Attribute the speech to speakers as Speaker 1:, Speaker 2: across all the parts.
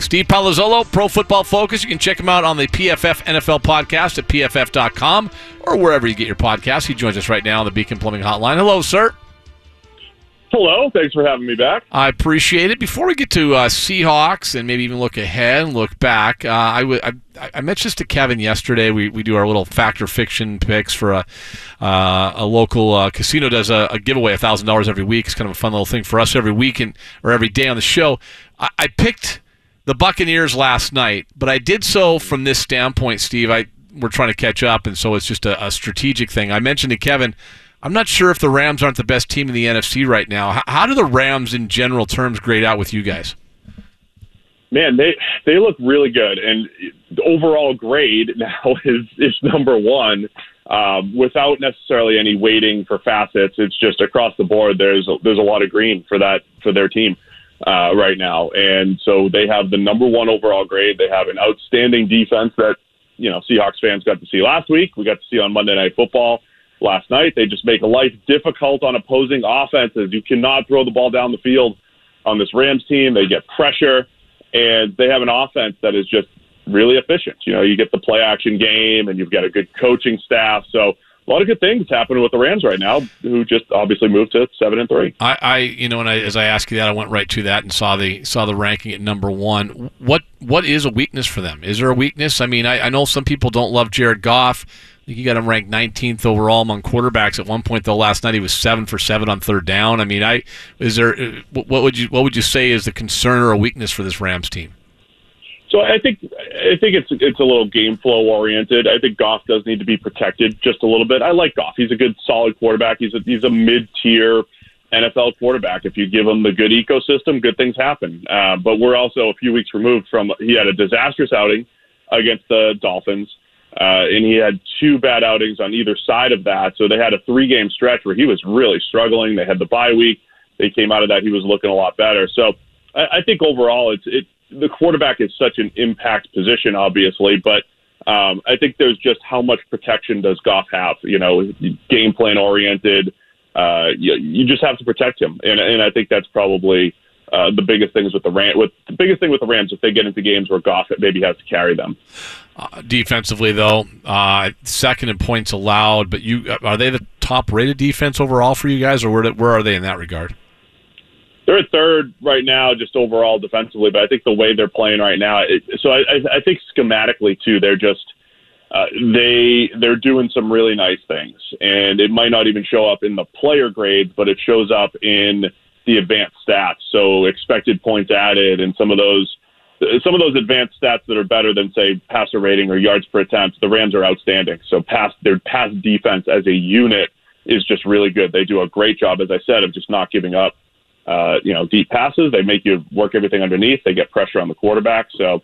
Speaker 1: Steve Palazzolo, Pro Football Focus. You can check him out on the PFF NFL podcast at pff.com or wherever you get your podcasts. He joins us right now on the Beacon Plumbing Hotline. Hello, sir.
Speaker 2: Hello. Thanks for having me back.
Speaker 1: I appreciate it. Before we get to Seahawks and maybe even look ahead and look back, I mentioned this to Kevin yesterday. We do our little Fact or Fiction picks for a local casino does a giveaway, $1,000 every week. It's kind of a fun little thing for us every week or every day on the show. I picked the Buccaneers last night, but I did so from this standpoint, Steve. We're trying to catch up, and so it's just a strategic thing. I mentioned to Kevin, I'm not sure if the Rams aren't the best team in the NFC right now. How do the Rams in general terms grade out with you guys?
Speaker 2: Man, they look really good, and the overall grade now is number one without necessarily any weighting for facets. It's just across the board. There's a lot of green for their team right now, and so they have the number one overall grade. They have an outstanding defense that Seahawks fans got to see last week. We got to see on Monday Night Football last night. They just make life difficult on opposing offenses. You cannot throw the ball down the field on this Rams team. They get pressure, and they have an offense that is just really efficient. You get the play action game, and you've got a good coaching staff. So a lot of good things happening with the Rams right now, who just obviously moved to 7-3.
Speaker 1: As I asked you that, I went right to that and saw the ranking at number one. What is a weakness for them? Is there a weakness? I mean, I know some people don't love Jared Goff. I think you got him ranked 19th overall among quarterbacks. At one point, though, last night he was 7 for 7 on third down. I mean, what would you say is the concern or a weakness for this Rams team?
Speaker 2: So I think it's a little game flow oriented. I think Goff does need to be protected just a little bit. I like Goff. He's a good, solid quarterback. He's a mid-tier NFL quarterback. If you give him the good ecosystem, good things happen. But we're also a few weeks removed from he had a disastrous outing against the Dolphins. And he had 2 bad outings on either side of that. So they had a 3-game stretch where he was really struggling. They had the bye week. They came out of that. He was looking a lot better. So I think overall the quarterback is such an impact position, obviously. But I think there's just how much protection does Goff have? Game plan oriented. You just have to protect him. And I think that's probably the biggest things with the Rams. The biggest thing with the Rams, if they get into games where Goff maybe has to carry them.
Speaker 1: Defensively, though, second in points allowed. But are they the top-rated defense overall for you guys, or where are they in that regard?
Speaker 2: They're at third right now, just overall defensively. But I think the way they're playing right now, I think schematically too, they're just they're doing some really nice things, and it might not even show up in the player grades, but it shows up in the advanced stats. So expected points added and some of those advanced stats that are better than, say, passer rating or yards per attempt. The Rams are outstanding. So their pass defense as a unit is just really good. They do a great job, as I said, of just not giving up deep passes. They make you work everything underneath. They get pressure on the quarterback. So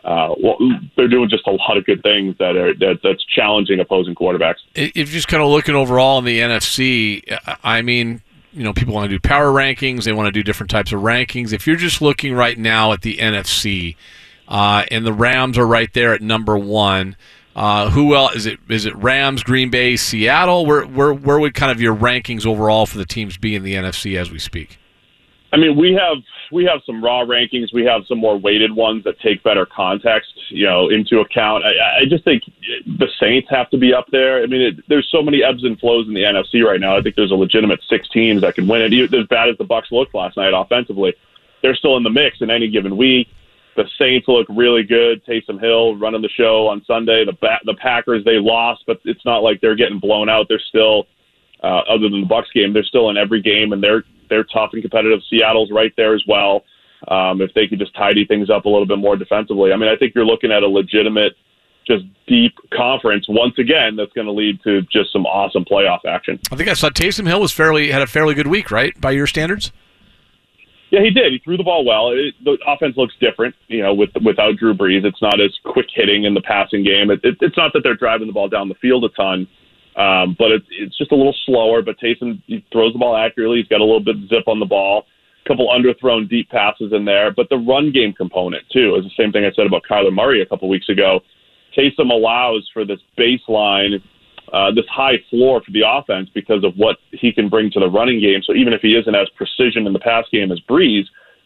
Speaker 2: they're doing just a lot of good things that's challenging opposing quarterbacks.
Speaker 1: If you're just kind of looking overall in the NFC, I mean, people want to do power rankings. They want to do different types of rankings. If you're just looking right now at the NFC, and the Rams are right there at number one, who else is it? Is it Rams, Green Bay, Seattle? Where would kind of your rankings overall for the teams be in the NFC as we speak?
Speaker 2: I mean, we have some raw rankings. We have some more weighted ones that take better context, into account. I just think the Saints have to be up there. I mean, there's so many ebbs and flows in the NFC right now. I think there's a legitimate 6 teams that can win it. Even as bad as the Bucs looked last night offensively, they're still in the mix in any given week. The Saints look really good. Taysom Hill running the show on Sunday. The Packers, they lost, but it's not like they're getting blown out. They're still, other than the Bucs game, they're still in every game, and they're tough and competitive. Seattle's right there as well. If they could just tidy things up a little bit more defensively. I mean, I think you're looking at a legitimate, just deep conference once again that's going to lead to just some awesome playoff action.
Speaker 1: I think I saw Taysom Hill had a fairly good week, right, by your standards?
Speaker 2: Yeah, he did. He threw the ball well. The offense looks different, without Drew Brees. It's not as quick hitting in the passing game. It's not that they're driving the ball down the field a ton. But it's just a little slower. But Taysom, he throws the ball accurately. He's got a little bit of zip on the ball, a couple underthrown deep passes in there. But the run game component, too, is the same thing I said about Kyler Murray a couple weeks ago. Taysom allows for this baseline, this high floor for the offense because of what he can bring to the running game. So even if he isn't as precision in the pass game as Breeze,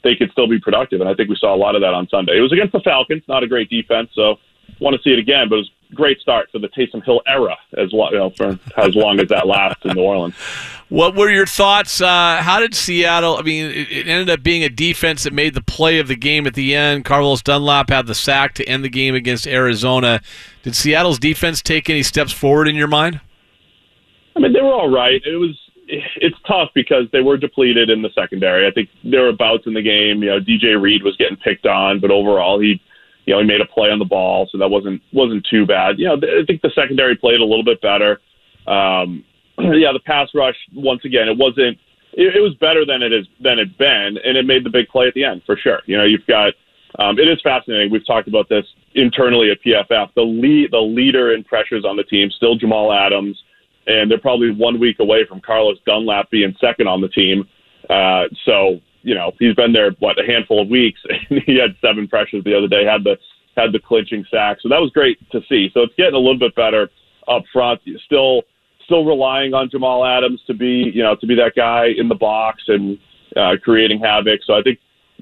Speaker 2: they could still be productive. And I think we saw a lot of that on Sunday. It was against the Falcons, not a great defense, so want to see it again, but it was a great start for the Taysom Hill era for as long as that lasts in New Orleans.
Speaker 1: What were your thoughts? How did Seattle, it ended up being a defense that made the play of the game at the end. Carlos Dunlap had the sack to end the game against Arizona. Did Seattle's defense take any steps forward in your mind?
Speaker 2: I mean, they were all right. It's tough because they were depleted in the secondary. I think there were bouts in the game. DJ Reed was getting picked on, but overall he made a play on the ball, so that wasn't too bad. I think the secondary played a little bit better. The pass rush, once again, it was better than it'd been, and it made the big play at the end for sure. You've got it is fascinating. We've talked about this internally at PFF. The leader in pressures on the team still Jamal Adams, and they're probably 1 week away from Carlos Dunlap being second on the team. So he's been there a handful of weeks, and he had 7 pressures the other day. Had the clinching sack, so that was great to see. So it's getting a little bit better up front. Still relying on Jamal Adams to be that guy in the box and creating havoc. So I think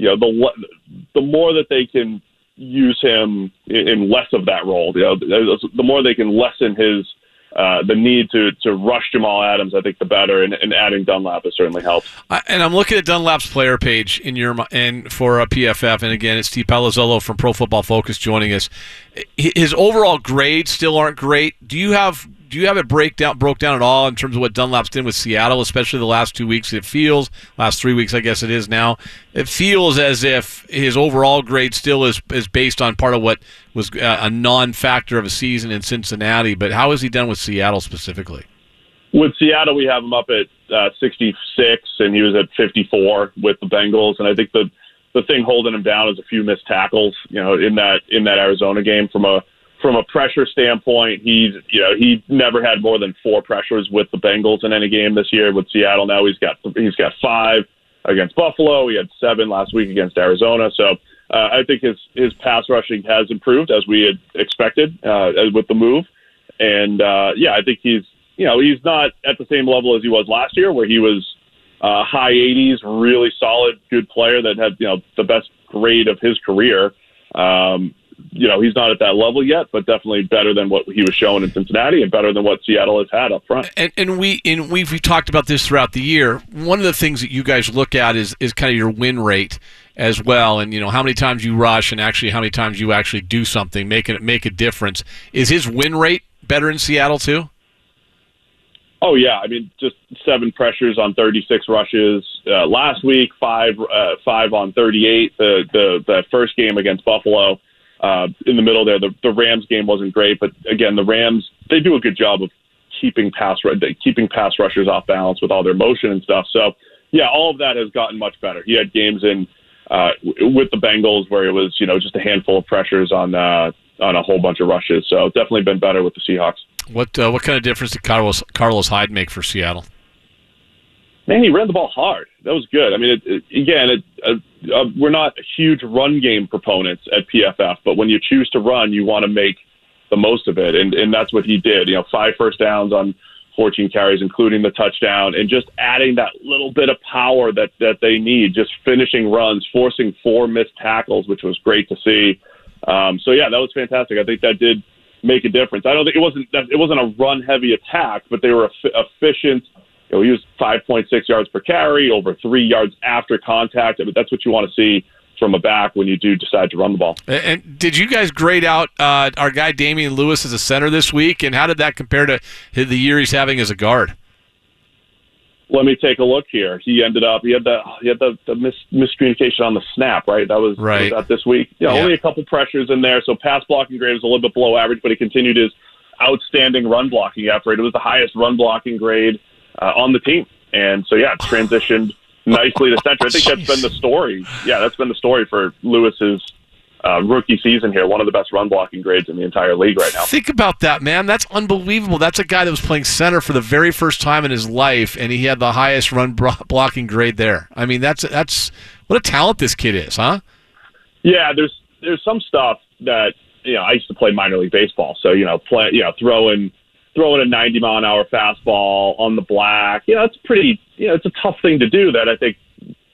Speaker 2: the more that they can use him in less of that role, the more they can lessen his the need to rush Jamal Adams, I think the better, and adding Dunlap has certainly helped.
Speaker 1: And I'm looking at Dunlap's player page for PFF, and again, it's Steve Palazzolo from Pro Football Focus joining us. His overall grades still aren't great. Do you have it broke down at all in terms of what Dunlap's done with Seattle, especially the last 2 weeks? Last 3 weeks, I guess it is now. It feels as if his overall grade still is based on part of what was a non-factor of a season in Cincinnati. But how has he done with Seattle specifically?
Speaker 2: With Seattle, we have him up at 66, and he was at 54 with the Bengals. And I think the thing holding him down is a few missed tackles. In that Arizona game from a pressure standpoint, he never had more than 4 pressures with the Bengals in any game this year. With Seattle now, he's got 5 against Buffalo. He had 7 last week against Arizona. So I think his pass rushing has improved as we had expected with the move. And I think he's not at the same level as he was last year, where he was high 80s, really solid, good player that had the best grade of his career. He's not at that level yet, but definitely better than what he was showing in Cincinnati and better than what Seattle has had up front.
Speaker 1: And we've talked about this throughout the year. One of the things that you guys look at is kind of your win rate as well, and how many times you rush and actually how many times you actually do something, make a difference. Is his win rate better in Seattle too?
Speaker 2: Oh yeah, I mean, just 7 pressures on 36 rushes last week, 5 on 38. The first game against Buffalo. In the middle there, the Rams game wasn't great, but again, the Rams, they do a good job of keeping pass rushers off balance with all their motion and stuff. So yeah, all of that has gotten much better. He had games with the Bengals where it was just a handful of pressures on a whole bunch of rushes. So definitely been better with the Seahawks.
Speaker 1: What kind of difference did Carlos Hyde make for Seattle?
Speaker 2: Man, he ran the ball hard. That was good. I mean, we're not huge run game proponents at PFF, but when you choose to run, you want to make the most of it, and that's what he did. 5 first downs on 14 carries, including the touchdown, and just adding that little bit of power that they need, just finishing runs, forcing 4 missed tackles, which was great to see. So yeah, that was fantastic. I think that did make a difference. I don't think it wasn't a run heavy attack, but they were efficient. He was 5.6 yards per carry, over 3 yards after contact. I mean, that's what you want to see from a back when you do decide to run the ball.
Speaker 1: And did you guys grade out our guy Damian Lewis as a center this week, and how did that compare to the year he's having as a guard?
Speaker 2: Let me take a look here. He had the miscommunication on the snap, right? That was that this week. Only a couple pressures in there, so pass blocking grade was a little bit below average, but he continued his outstanding run blocking effort. It was the highest run blocking grade on the team. And so, yeah, it transitioned nicely to center. I think that's been the story. Yeah, that's been the story for Lewis's rookie season here. One of the best run blocking grades in the entire league right now.
Speaker 1: Think about that, man. That's unbelievable. That's a guy that was playing center for the very first time in his life, and he had the highest run blocking grade there. I mean, that's what a talent this kid is, huh? Yeah,
Speaker 2: there's some stuff that, I used to play minor league baseball, so, throwing a 90-mile-an-hour fastball on the black, it's pretty, it's a tough thing to do that I think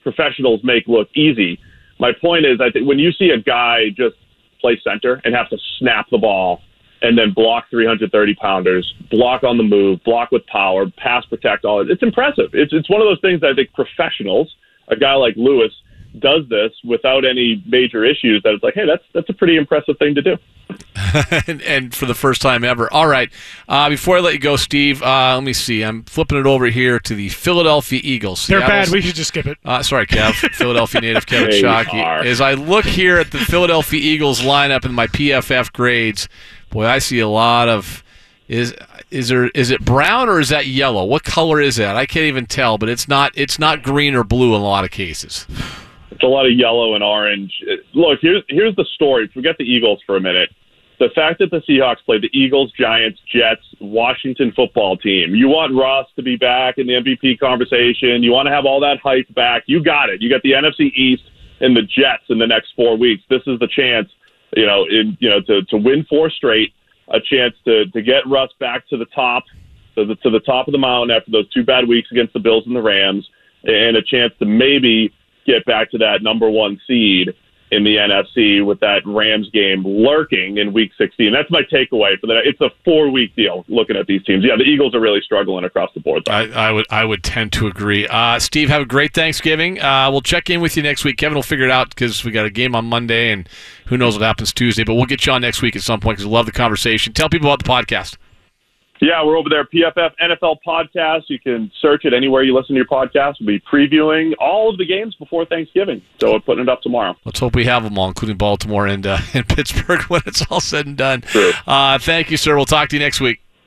Speaker 2: professionals make look easy. My point is, I think when you see a guy just play center and have to snap the ball and then block 330-pounders, block on the move, block with power, pass protect, all it's impressive. It's one of those things that I think professionals, a guy like Lewis, does this without any major issues, that it's like, hey, that's a pretty impressive thing to do.
Speaker 1: and for the first time ever. All right. Before I let you go, Steve, let me see. I'm flipping it over here to the Philadelphia Eagles.
Speaker 3: They're bad. We should just skip it.
Speaker 1: Sorry, Kev. Philadelphia native Kevin Shockey. As I look here at the Philadelphia Eagles lineup in my PFF grades, boy, I see a lot of is it brown or is that yellow? What color is that? I can't even tell, but it's not green or blue in a lot of cases.
Speaker 2: It's a lot of yellow and orange. Look, here's the story. Forget the Eagles for a minute. The fact that the Seahawks played the Eagles, Giants, Jets, Washington football team. You want Russ to be back in the MVP conversation. You want to have all that hype back. You got it. You got the NFC East and the Jets in the next 4 weeks. This is the chance, to win 4 straight, a chance to get Russ back to the top, to the top of the mountain after those 2 bad weeks against the Bills and the Rams, and a chance to maybe get back to that number 1 seed in the NFC with that Rams game lurking in Week 16. That's my takeaway for that. It's a 4-week deal looking at these teams. Yeah, the Eagles are really struggling across the board, though.
Speaker 1: I would tend to agree. Steve, have a great Thanksgiving. We'll check in with you next week. Kevin will figure it out because we got a game on Monday, and who knows what happens Tuesday. But we'll get you on next week at some point because we love the conversation. Tell people about the podcast.
Speaker 2: Yeah, we're over there, PFF NFL Podcast. You can search it anywhere you listen to your podcast. We'll be previewing all of the games before Thanksgiving, so we're putting it up tomorrow.
Speaker 1: Let's hope we have them all, including Baltimore and Pittsburgh when it's all said and done.
Speaker 2: True.
Speaker 1: Thank you, sir. We'll talk to you next week.